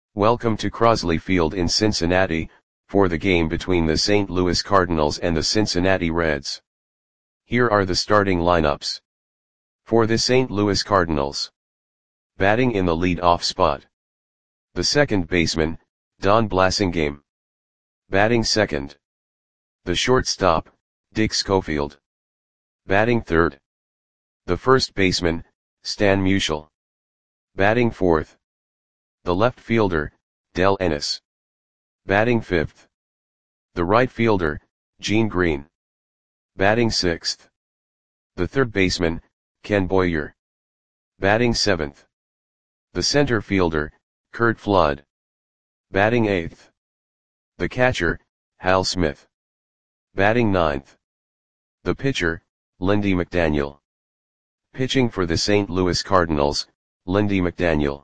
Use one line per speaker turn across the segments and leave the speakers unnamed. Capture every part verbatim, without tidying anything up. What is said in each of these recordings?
Welcome to Crosley Field in Cincinnati, for the game between the Saint Louis Cardinals and the Cincinnati Reds. Here are the starting lineups. For the Saint Louis Cardinals. Batting in the lead-off spot. The second baseman, Don Blasingame. Batting second. The shortstop, Dick Schofield. Batting third. The first baseman, Stan Musial. Batting fourth. The left fielder, Del Ennis. Batting fifth. The right fielder, Gene Green. Batting sixth. The third baseman, Ken Boyer. Batting seventh. The center fielder, Curt Flood. Batting eighth. The catcher, Hal Smith. Batting ninth. The pitcher, Lindy McDaniel. Pitching for the Saint Louis Cardinals, Lindy McDaniel.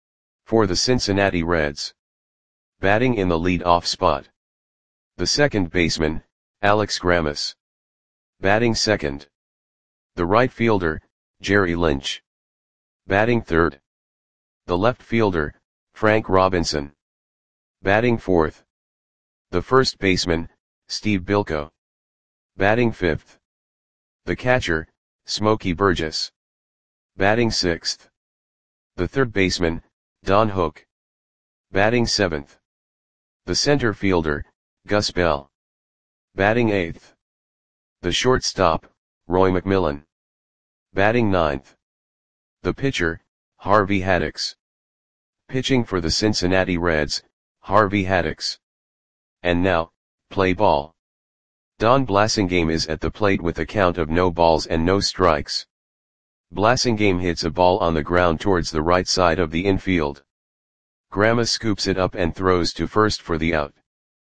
For the Cincinnati Reds. Batting in the lead-off spot. The second baseman, Alex Grammas. Batting second. The right fielder, Jerry Lynch. Batting third. The left fielder, Frank Robinson. Batting fourth. The first baseman, Steve Bilko. Batting fifth. The catcher, Smokey Burgess. Batting sixth. The third baseman, Don Hook. Batting seventh. The center fielder, Gus Bell. Batting eighth. The shortstop, Roy McMillan. Batting ninth. The pitcher, Harvey Haddix. Pitching for the Cincinnati Reds, Harvey Haddix. And now, play ball. Don Blasingame is at the plate with a count of no balls and no strikes. Blasingame hits a ball on the ground towards the right side of the infield. Grammas scoops it up and throws to first for the out.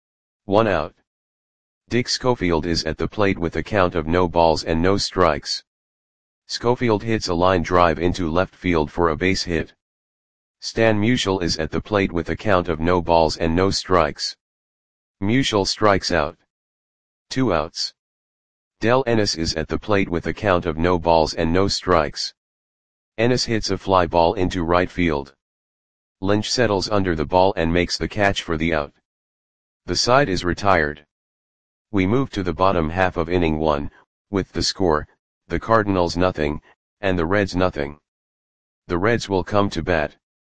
One out. Dick Schofield is at the plate with a count of no balls and no strikes. Schofield hits a line drive into left field for a base hit. Stan Musial is at the plate with a count of no balls and no strikes. Musial strikes out. Two outs. Del Ennis is at the plate with a count of no balls and no strikes. Ennis hits a fly ball into right field. Lynch settles under the ball and makes the catch for the out. The side is retired. We move to the bottom half of inning one, with the score, the Cardinals nothing, and the Reds nothing. The Reds will come to bat.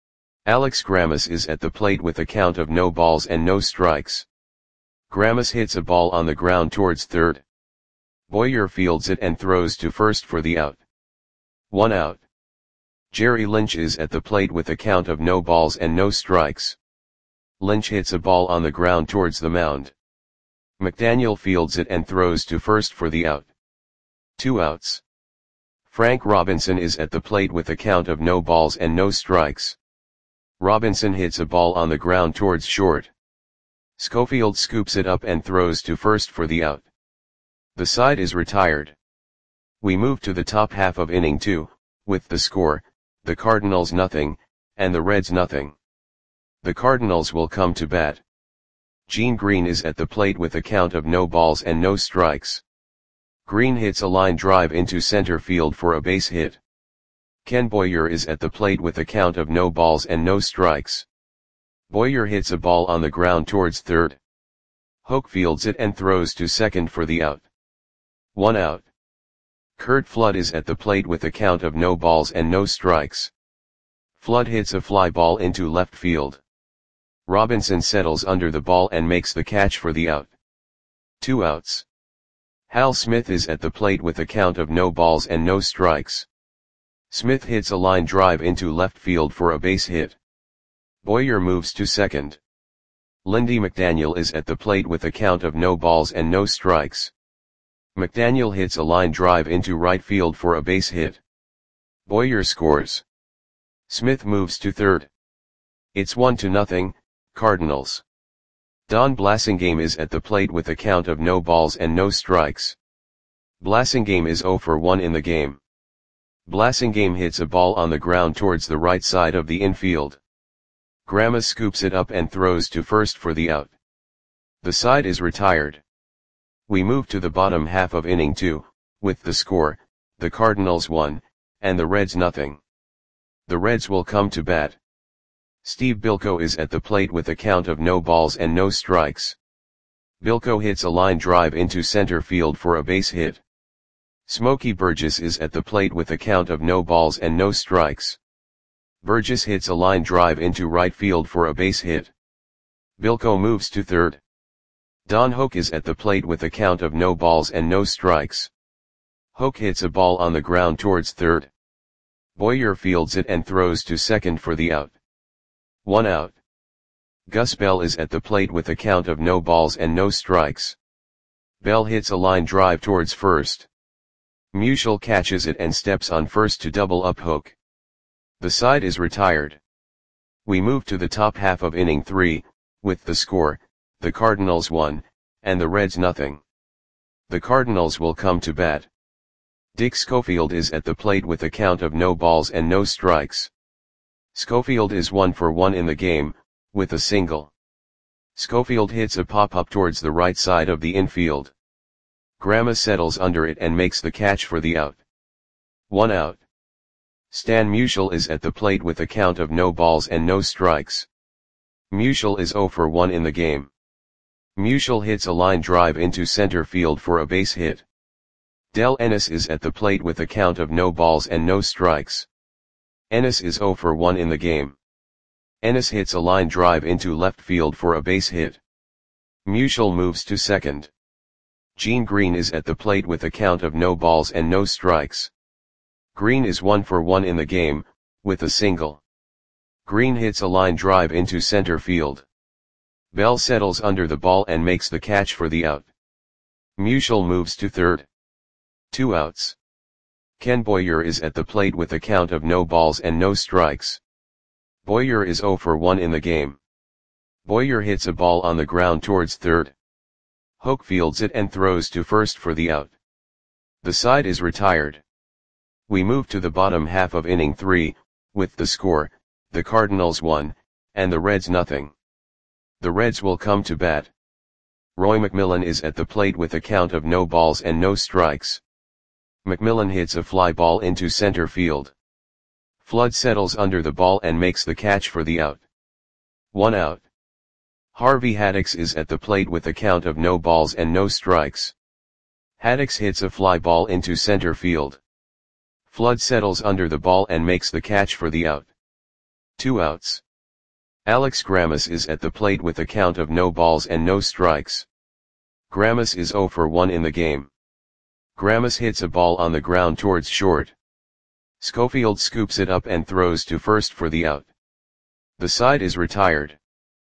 Alex Grammas is at the plate with a count of no balls and no strikes. Grammas hits a ball on the ground towards third. Boyer fields it and throws to first for the out. One out. Jerry Lynch is at the plate with a count of no balls and no strikes. Lynch hits a ball on the ground towards the mound. McDaniel fields it and throws to first for the out. Two outs. Frank Robinson is at the plate with a count of no balls and no strikes. Robinson hits a ball on the ground towards short. Schofield scoops it up and throws to first for the out. The side is retired. We move to the top half of inning two, with the score, the Cardinals nothing, and the Reds nothing. The Cardinals will come to bat. Gene Green is at the plate with a count of no balls and no strikes. Green hits a line drive into center field for a base hit. Ken Boyer is at the plate with a count of no balls and no strikes. Boyer hits a ball on the ground towards third. Hook fields it and throws to second for the out. One out. Curt Flood is at the plate with a count of no balls and no strikes. Flood hits a fly ball into left field. Robinson settles under the ball and makes the catch for the out. Two outs. Hal Smith is at the plate with a count of no balls and no strikes. Smith hits a line drive into left field for a base hit. Boyer moves to second. Lindy McDaniel is at the plate with a count of no balls and no strikes. McDaniel hits a line drive into right field for a base hit. Boyer scores. Smith moves to third. It's one to nothing, Cardinals. Don Blasingame is at the plate with a count of no balls and no strikes. Blasingame is zero for one in the game. Blasingame hits a ball on the ground towards the right side of the infield. Grammas scoops it up and throws to first for the out. The side is retired. We move to the bottom half of inning two, with the score, the Cardinals one, and the Reds nothing. The Reds will come to bat. Steve Bilko is at the plate with a count of no balls and no strikes. Bilko hits a line drive into center field for a base hit. Smokey Burgess is at the plate with a count of no balls and no strikes. Burgess hits a line drive into right field for a base hit. Bilko moves to third. Don Hoak is at the plate with a count of no balls and no strikes. Hoak hits a ball on the ground towards third. Boyer fields it and throws to second for the out. One out. Gus Bell is at the plate with a count of no balls and no strikes. Bell hits a line drive towards first. Musial catches it and steps on first to double up Hoak. The side is retired. We move to the top half of inning three, with the score, the Cardinals one, and the Reds nothing. The Cardinals will come to bat. Dick Schofield is at the plate with a count of no balls and no strikes. Schofield is one for one in the game, with a single. Schofield hits a pop-up towards the right side of the infield. Grandma settles under it and makes the catch for the out. One out. Stan Musial is at the plate with a count of no balls and no strikes. Musial is zero for one in the game. Musial hits a line drive into center field for a base hit. Del Ennis is at the plate with a count of no balls and no strikes. Ennis is zero for one in the game. Ennis hits a line drive into left field for a base hit. Musial moves to second. Gene Green is at the plate with a count of no balls and no strikes. Green is one for one in the game, with a single. Green hits a line drive into center field. Bell settles under the ball and makes the catch for the out. Musial moves to third. Two outs. Ken Boyer is at the plate with a count of no balls and no strikes. Boyer is zero for one in the game. Boyer hits a ball on the ground towards third. Hoak fields it and throws to first for the out. The side is retired. We move to the bottom half of inning three, with the score, the Cardinals one, and the Reds nothing. The Reds will come to bat. Roy McMillan is at the plate with a count of no balls and no strikes. McMillan hits a fly ball into center field. Flood settles under the ball and makes the catch for the out. One out. Harvey Haddix is at the plate with a count of no balls and no strikes. Haddix hits a fly ball into center field. Flood settles under the ball and makes the catch for the out. Two outs. Alex Grammas is at the plate with a count of no balls and no strikes. Grammas is zero for one in the game. Grammas hits a ball on the ground towards short. Schofield scoops it up and throws to first for the out. The side is retired.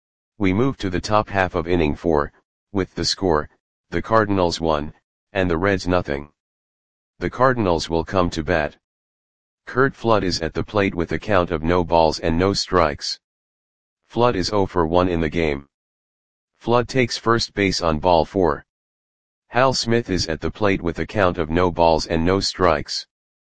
We move to the top half of inning four, with the score, the Cardinals one, and the Reds nothing. The Cardinals will come to bat. Curt Flood is at the plate with a count of no balls and no strikes. Flood is zero for one in the game. Flood takes first base on ball four. Hal Smith is at the plate with a count of no balls and no strikes.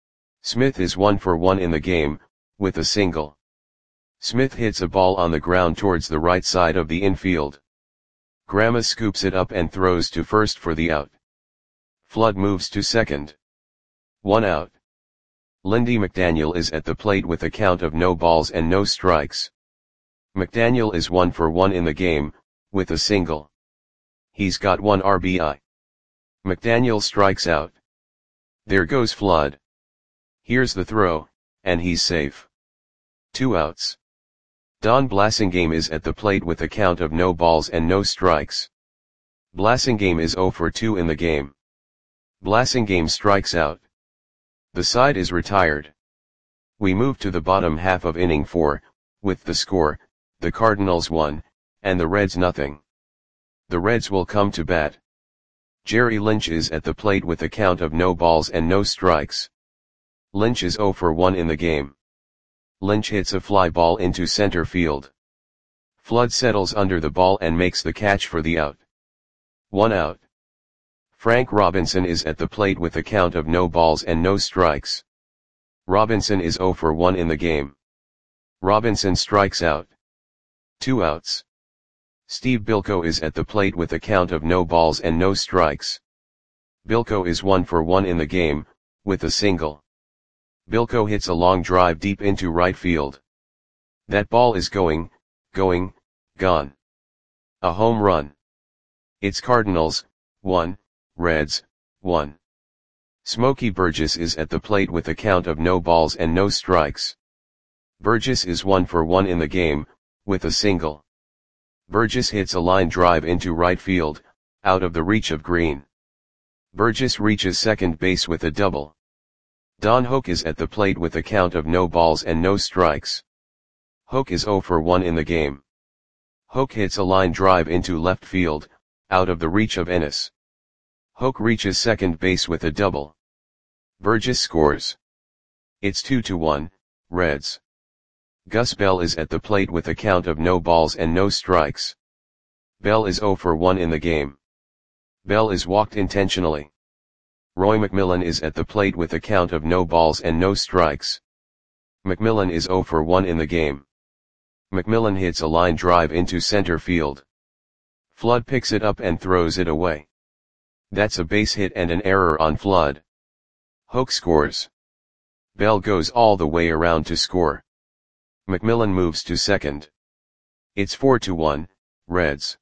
Smith is one for one in the game, with a single. Smith hits a ball on the ground towards the right side of the infield. Grammas scoops it up and throws to first for the out. Flood moves to second. One out. Lindy McDaniel is at the plate with a count of no balls and no strikes. McDaniel is one for one in the game, with a single. He's got one R B I. McDaniel strikes out. There goes Flood. Here's the throw, and he's safe. Two outs. Don Blasingame is at the plate with a count of no balls and no strikes. Blasingame is zero for two in the game. Blasingame strikes out. The side is retired. We move to the bottom half of inning four, with the score, the Cardinals one, and the Reds nothing. The Reds will come to bat. Jerry Lynch is at the plate with a count of no balls and no strikes. Lynch is zero for one in the game. Lynch hits a fly ball into center field. Flood settles under the ball and makes the catch for the out. One out. Frank Robinson is at the plate with a count of no balls and no strikes. Robinson is zero for one in the game. Robinson strikes out. Two outs. Steve Bilko is at the plate with a count of no balls and no strikes. Bilko is one for one in the game, with a single. Bilko hits a long drive deep into right field. That ball is going, going, gone. A home run. It's Cardinals, one, Reds, one. Smokey Burgess is at the plate with a count of no balls and no strikes. Burgess is one for one in the game, with a single. Burgess hits a line drive into right field, out of the reach of Green. Burgess reaches second base with a double. Don Hoak is at the plate with a count of no balls and no strikes. Hoak is zero for one in the game. Hoak hits a line drive into left field, out of the reach of Ennis. Hoak reaches second base with a double. Burgess scores. It's two to one, Reds. Gus Bell is at the plate with a count of no balls and no strikes. Bell is zero for one in the game. Bell is walked intentionally. Roy McMillan is at the plate with a count of no balls and no strikes. McMillan is zero for one in the game. McMillan hits a line drive into center field. Flood picks it up and throws it away. That's a base hit and an error on Flood. Hoak scores. Bell goes all the way around to score. McMillan moves to second. It's four to one, Reds.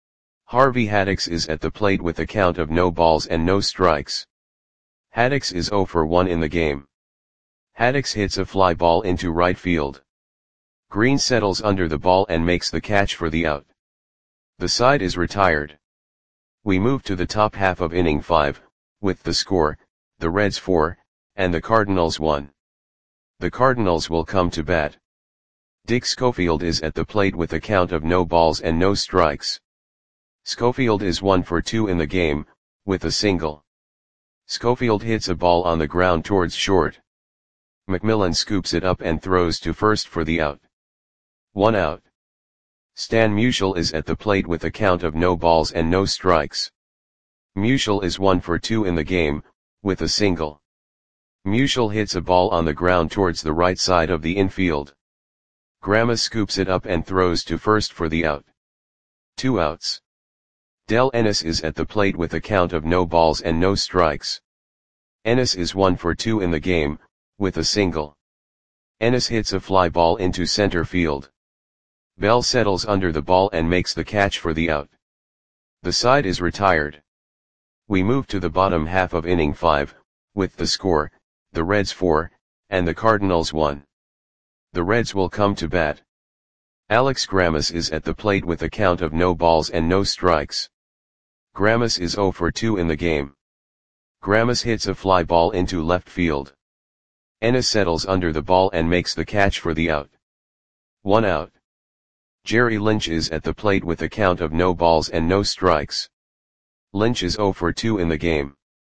Harvey Haddix is at the plate with a count of no balls and no strikes. Haddix is zero for one in the game. Haddix hits a fly ball into right field. Green settles under the ball and makes the catch for the out. The side is retired. We move to the top half of inning five, with the score, the Reds four, and the Cardinals one. The Cardinals will come to bat. Dick Schofield is at the plate with a count of no balls and no strikes. Schofield is one for two in the game, with a single. Schofield hits a ball on the ground towards short. McMillan scoops it up and throws to first for the out. One out. Stan Musial is at the plate with a count of no balls and no strikes. Musial is one for two in the game, with a single. Musial hits a ball on the ground towards the right side of the infield. Grandma scoops it up and throws to first for the out. Two outs. Del Ennis is at the plate with a count of no balls and no strikes. Ennis is one for two in the game, with a single. Ennis hits a fly ball into center field. Bell settles under the ball and makes the catch for the out. The side is retired. We move to the bottom half of inning five, with the score, the Reds four, and the Cardinals one. The Reds will come to bat. Alex Grammas is at the plate with a count of no balls and no strikes. Grammas is zero for two in the game. Grammas hits a fly ball into left field. Ennis settles under the ball and makes the catch for the out. One out. Jerry Lynch is at the plate with a count of no balls and no strikes. Lynch is zero for two in the game.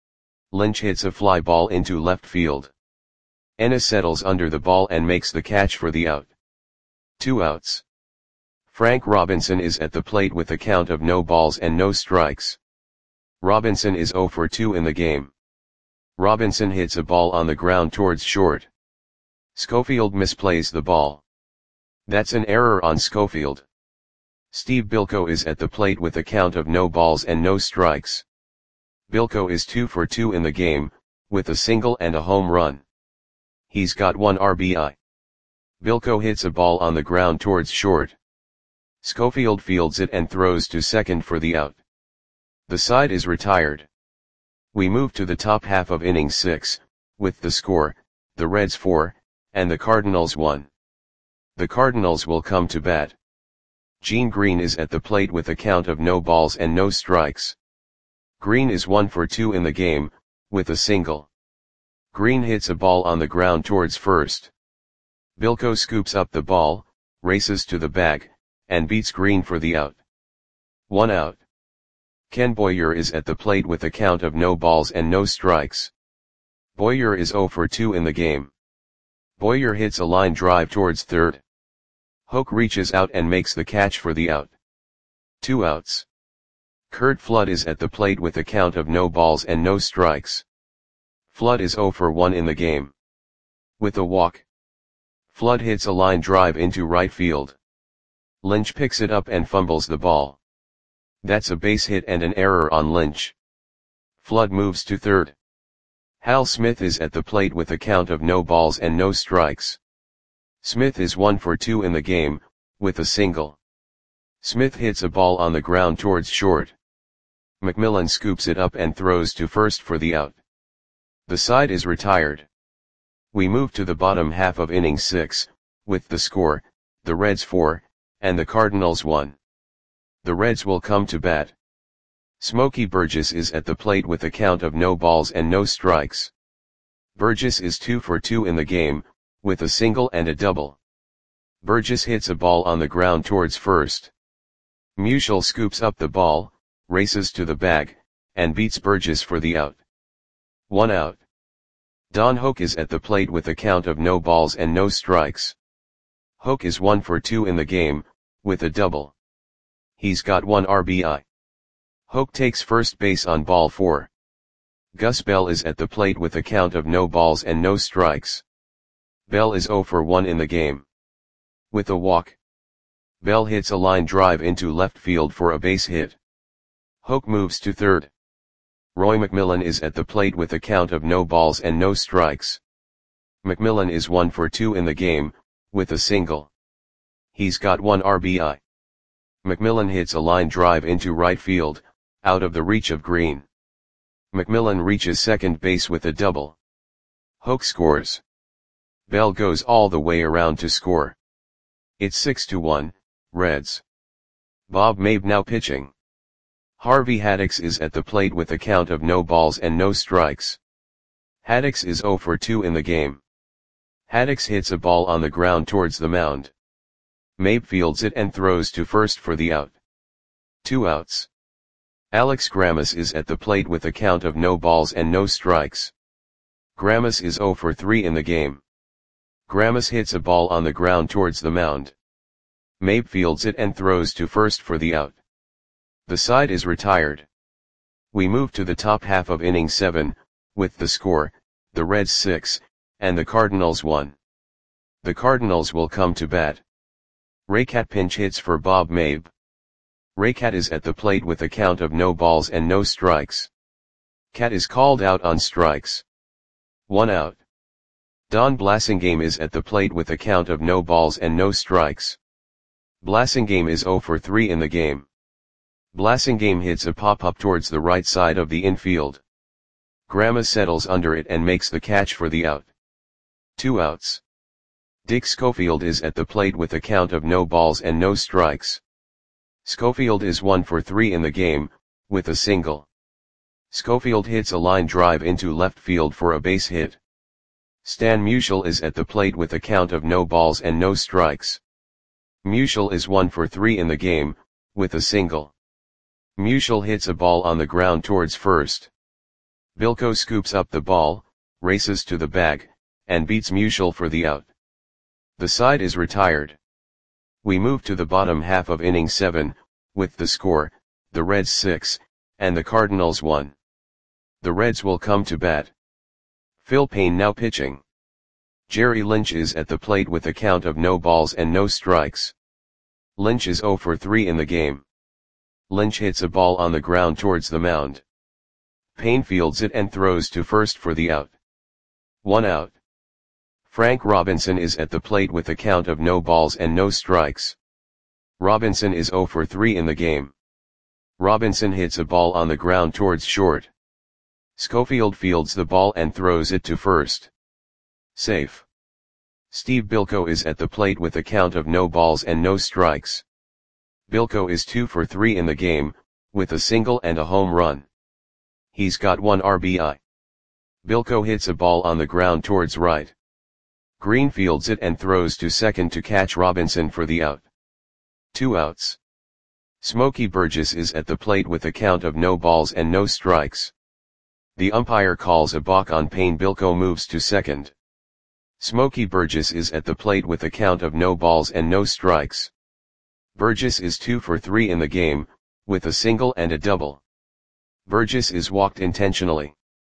Lynch hits a fly ball into left field. Ennis settles under the ball and makes the catch for the out. Two outs. Frank Robinson is at the plate with a count of no balls and no strikes. Robinson is zero for two in the game. Robinson hits a ball on the ground towards short. Schofield misplays the ball. That's an error on Schofield. Steve Bilko is at the plate with a count of no balls and no strikes. Bilko is two for two in the game, with a single and a home run. He's got one R B I. Bilko hits a ball on the ground towards short. Schofield fields it and throws to second for the out. The side is retired. We move to the top half of inning six, with the score, the Reds four, and the Cardinals one. The Cardinals will come to bat. Gene Green is at the plate with a count of no balls and no strikes. Green is one for two in the game, with a single. Green hits a ball on the ground towards first. Bilko scoops up the ball, races to the bag, and beats Green for the out. One out. Ken Boyer is at the plate with a count of no balls and no strikes. Boyer is zero for two in the game. Boyer hits a line drive towards third. Hoak reaches out and makes the catch for the out. Two outs. Curt Flood is at the plate with a count of no balls and no strikes. Flood is zero for one in the game. With a walk. Flood hits a line drive into right field. Lynch picks it up and fumbles the ball. That's a base hit and an error on Lynch. Flood moves to third. Hal Smith is at the plate with a count of no balls and no strikes. Smith is one for two in the game, with a single. Smith hits a ball on the ground towards short. McMillan scoops it up and throws to first for the out. The side is retired. We move to the bottom half of inning six, with the score, the Reds four, and the Cardinals one. The Reds will come to bat. Smokey Burgess is at the plate with a count of no balls and no strikes. Burgess is two for two in the game, with a single and a double. Burgess hits a ball on the ground towards first. Musial scoops up the ball, races to the bag, and beats Burgess for the out. One out. Don Hoak is at the plate with a count of no balls and no strikes. Hoak is one for two in the game, with a double. He's got one R B I. Hoak takes first base on ball four. Gus Bell is at the plate with a count of no balls and no strikes. Bell is zero for one in the game. With a walk, Bell hits a line drive into left field for a base hit. Hoak moves to third. Roy McMillan is at the plate with a count of no balls and no strikes. McMillan is one for two in the game, with a single. He's got one R B I. McMillan hits a line drive into right field, out of the reach of Green. McMillan reaches second base with a double. Hoak scores. Bell goes all the way around to score. It's six to one, Reds. Bob Mabe now pitching. Harvey Haddix is at the plate with a count of no balls and no strikes. Haddix is zero for two in the game. Haddix hits a ball on the ground towards the mound. Mabe fields it and throws to first for the out. Two outs. Alex Grammas is at the plate with a count of no balls and no strikes. Grammas is zero for three in the game. Grammas hits a ball on the ground towards the mound. Mabe fields it and throws to first for the out. The side is retired. We move to the top half of inning seven, with the score, the Reds six, and the Cardinals one. The Cardinals will come to bat. Raycat pinch hits for Bob Mabe. Raycat is at the plate with a count of no balls and no strikes. Cat is called out on strikes. One out. Don Blasingame is at the plate with a count of no balls and no strikes. Blasingame is zero for three in the game. Blasingame hits a pop-up towards the right side of the infield. Grammas settles under it and makes the catch for the out. Two outs. Dick Schofield is at the plate with a count of no balls and no strikes. Schofield is one for three in the game, with a single. Schofield hits a line drive into left field for a base hit. Stan Musial is at the plate with a count of no balls and no strikes. Musial is one for three in the game, with a single. Musial hits a ball on the ground towards first. Bilko scoops up the ball, races to the bag, and beats Musial for the out. The side is retired. We move to the bottom half of inning seven, with the score, the Reds six, and the Cardinals one. The Reds will come to bat. Phil Payne now pitching. Jerry Lynch is at the plate with a count of no balls and no strikes. Lynch is zero for three in the game. Lynch hits a ball on the ground towards the mound. Payne fields it and throws to first for the out. One out. Frank Robinson is at the plate with a count of no balls and no strikes. Robinson is zero for three in the game. Robinson hits a ball on the ground towards short. Schofield fields the ball and throws it to first. Safe. Steve Bilko is at the plate with a count of no balls and no strikes. Bilko is two for three in the game, with a single and a home run. He's got one R B I. Bilko hits a ball on the ground towards right. Green fields it and throws to second to catch Robinson for the out. Two outs. Smokey Burgess is at the plate with a count of no balls and no strikes. The umpire calls a balk on Payne. Bilko moves to second. Smokey Burgess is at the plate with a count of no balls and no strikes. Burgess is two for three in the game, with a single and a double. Burgess is walked intentionally.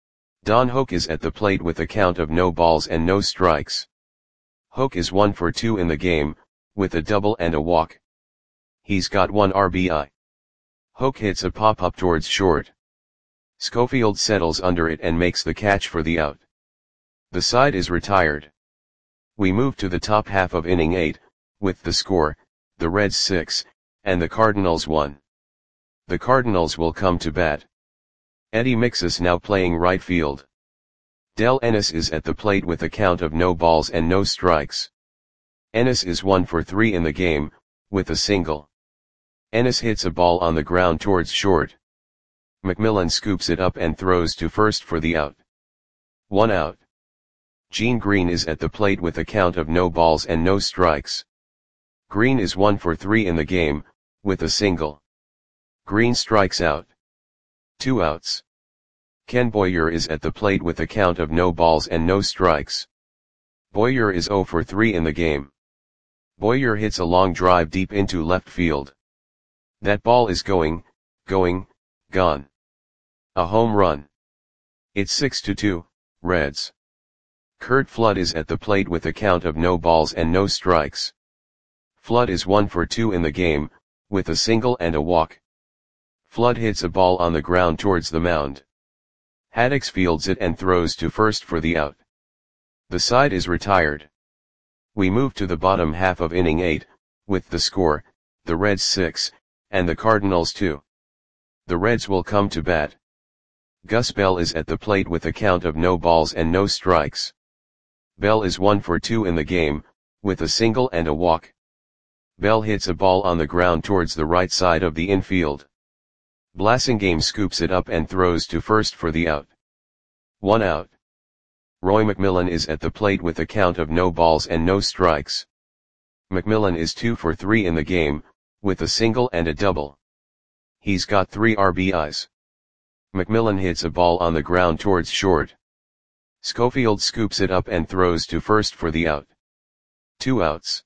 Don Hoak is at the plate with a count of no balls and no strikes. Hoak is one for two in the game, with a double and a walk. He's got one R B I. Hoak hits a pop-up towards short. Schofield settles under it and makes the catch for the out. The side is retired. We move to the top half of inning eight, with the score, the Reds six, and the Cardinals one. The Cardinals will come to bat. Eddie Mixus now playing right field. Del Ennis is at the plate with a count of no balls and no strikes. Ennis is one for three in the game, with a single. Ennis hits a ball on the ground towards short. McMillan scoops it up and throws to first for the out. One out. Gene Green is at the plate with a count of no balls and no strikes. Green is one for three in the game, with a single. Green strikes out. Two outs. Ken Boyer is at the plate with a count of no balls and no strikes. Boyer is zero for three in the game. Boyer hits a long drive deep into left field. That ball is going, going, gone. A home run. It's six to two, Reds. Curt Flood is at the plate with a count of no balls and no strikes. Flood is one for two in the game, with a single and a walk. Flood hits a ball on the ground towards the mound. Haddix fields it and throws to first for the out. The side is retired. We move to the bottom half of inning eight, with the score, the Reds six, and the Cardinals two. The Reds will come to bat. Gus Bell is at the plate with a count of no balls and no strikes. Bell is one for two in the game, with a single and a walk. Bell hits a ball on the ground towards the right side of the infield. Blasingame scoops it up and throws to first for the out. One out. Roy McMillan is at the plate with a count of no balls and no strikes. McMillan is two for three in the game, with a single and a double. He's got three R B Is. McMillan hits a ball on the ground towards short. Schofield scoops it up and throws to first for the out. Two outs.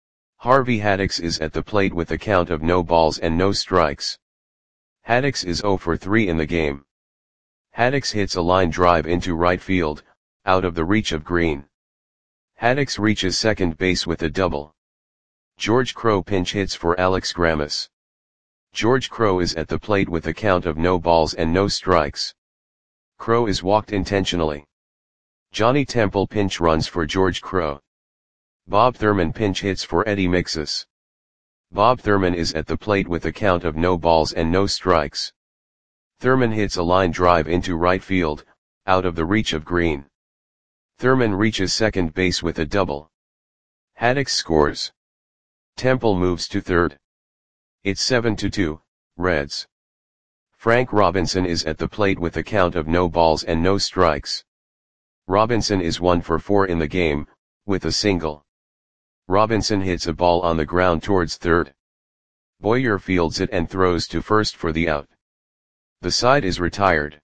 Harvey Haddix is at the plate with a count of no balls and no strikes. Haddix is zero for three in the game. Haddix hits a line drive into right field, out of the reach of Green. Haddix reaches second base with a double. George Crowe pinch hits for Alex Grammas. George Crowe is at the plate with a count of no balls and no strikes. Crowe is walked intentionally. Johnny Temple pinch runs for George Crowe. Bob Thurman pinch hits for Eddie Mixus. Bob Thurman is at the plate with a count of no balls and no strikes. Thurman hits a line drive into right field, out of the reach of Green. Thurman reaches second base with a double. Haddix scores. Temple moves to third. It's seven to two, Reds. Frank Robinson is at the plate with a count of no balls and no strikes. Robinson is one for four in the game, with a single. Robinson hits a ball on the ground towards third. Boyer fields it and throws to first for the out. The side is retired.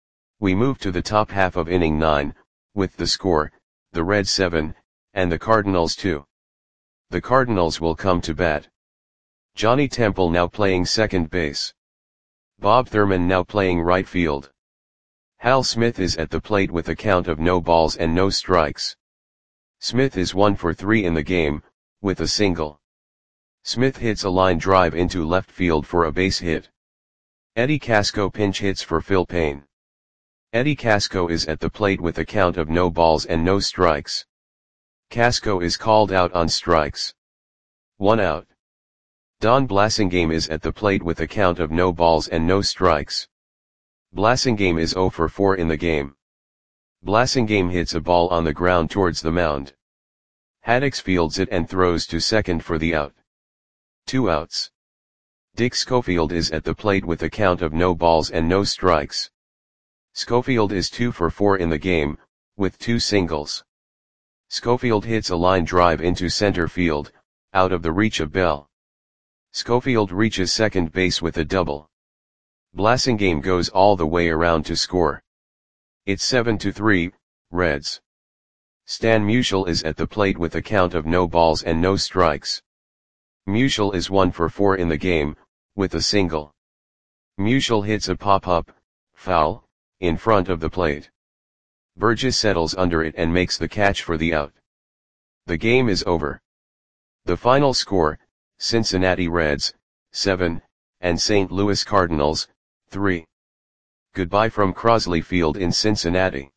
We move to the top half of inning nine, with the score, the Reds seven, and the Cardinals two. The Cardinals will come to bat. Johnny Temple now playing second base. Bob Thurman now playing right field. Hal Smith is at the plate with a count of no balls and no strikes. Smith is one for three in the game, with a single. Smith hits a line drive into left field for a base hit. Eddie Casco pinch hits for Phil Payne. Eddie Casco is at the plate with a count of no balls and no strikes. Casco is called out on strikes. One out. Don Blasingame is at the plate with a count of no balls and no strikes. Blasingame is zero for four in the game. Blasingame hits a ball on the ground towards the mound. Haddix fields it and throws to second for the out. Two outs. Dick Schofield is at the plate with a count of no balls and no strikes. Schofield is two for four in the game, with two singles. Schofield hits a line drive into center field, out of the reach of Bell. Schofield reaches second base with a double. Blasingame goes all the way around to score. It's seven to three, Reds. Stan Musial is at the plate with a count of no balls and no strikes. Musial is one for four in the game, with a single. Musial hits a pop-up, foul, in front of the plate. Burgess settles under it and makes the catch for the out. The game is over. The final score, Cincinnati Reds, seven, and Saint Louis Cardinals, three. Goodbye from Crosley Field in Cincinnati.